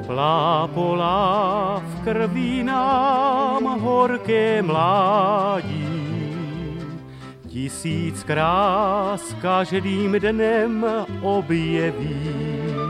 Plápola v krvi nám horké mládí. 1000 krás každým dnem objeví.